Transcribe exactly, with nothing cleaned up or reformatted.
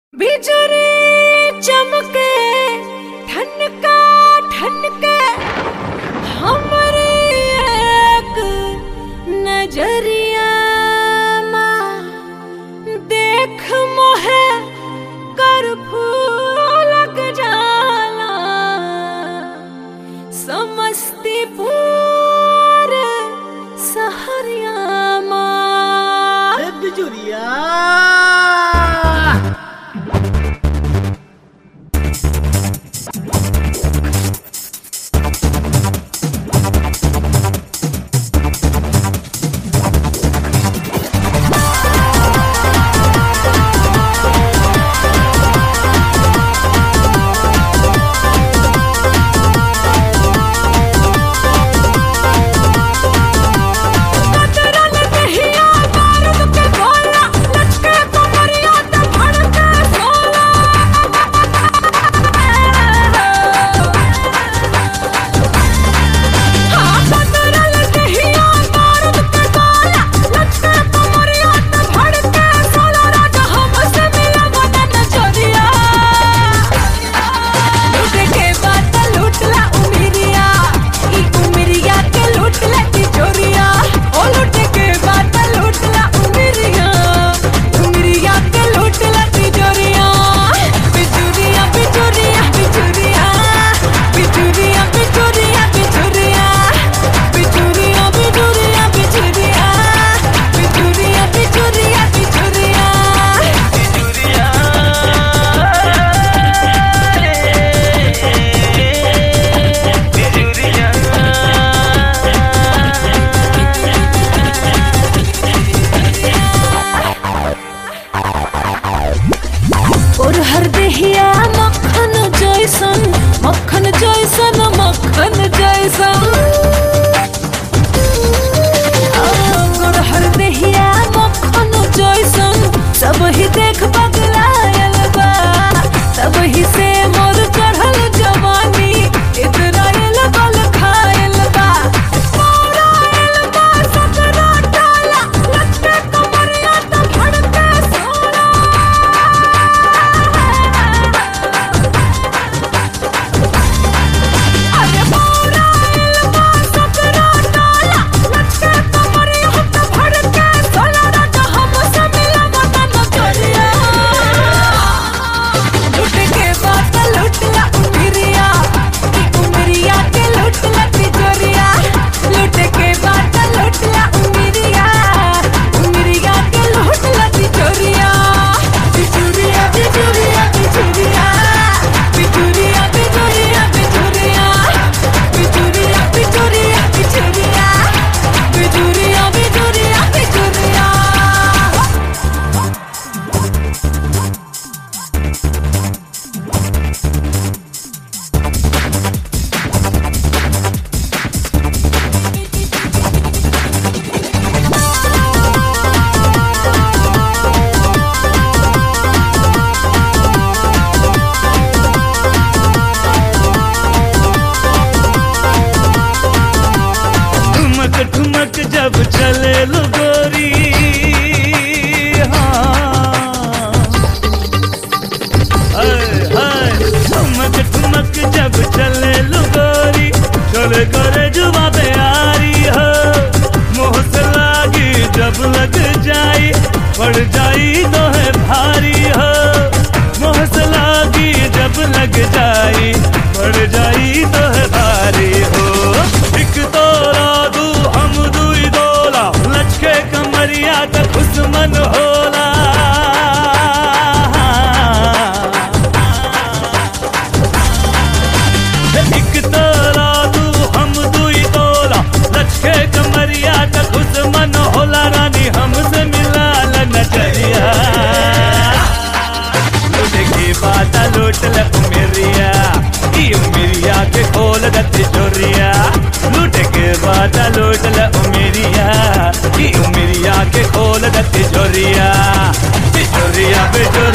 बिजुरी चमके ठनका ठनके हमरी एक नजरिया देख मोहे करफू लग जाला समस्तीपुर सहरिया बिजुरिया मक्खन जैसन मक्खन जैसन मक्खन जैसन गोरहर देहिया मक्खन जैसन सब ही देख बगलायल बा सब ही से मोर चढ़ल जवानी इतरायल बल खायल बा मोरायल बा सकरा डाला लटके कमरिया त भड़के सोना ठुमक जब चले लो गोरी हाँ ठुमक ठुमक जब चले लो गोरी चले करे जुबा प्यारी हो मोह से लागी जब लग जाई पड़ जाई तो है भारी हो मोह से लागी जब लग जाई पड़ जाई तो है भारी हो एक तोरा दू हम दुई दोला लचके कमरिया त खुशमन होला एक तोरा दू हम दुई दोला लचके कमरिया त खुशमन होला रानी हमसे मिला ल नजरिया देखी बात लूट ल उमेरिया ई उमेरिया के खोल द तिजोरिया लूट के बात लूट ल उमेरिया ई उमेरिया के खोल द तिजोरिया तिजोरिया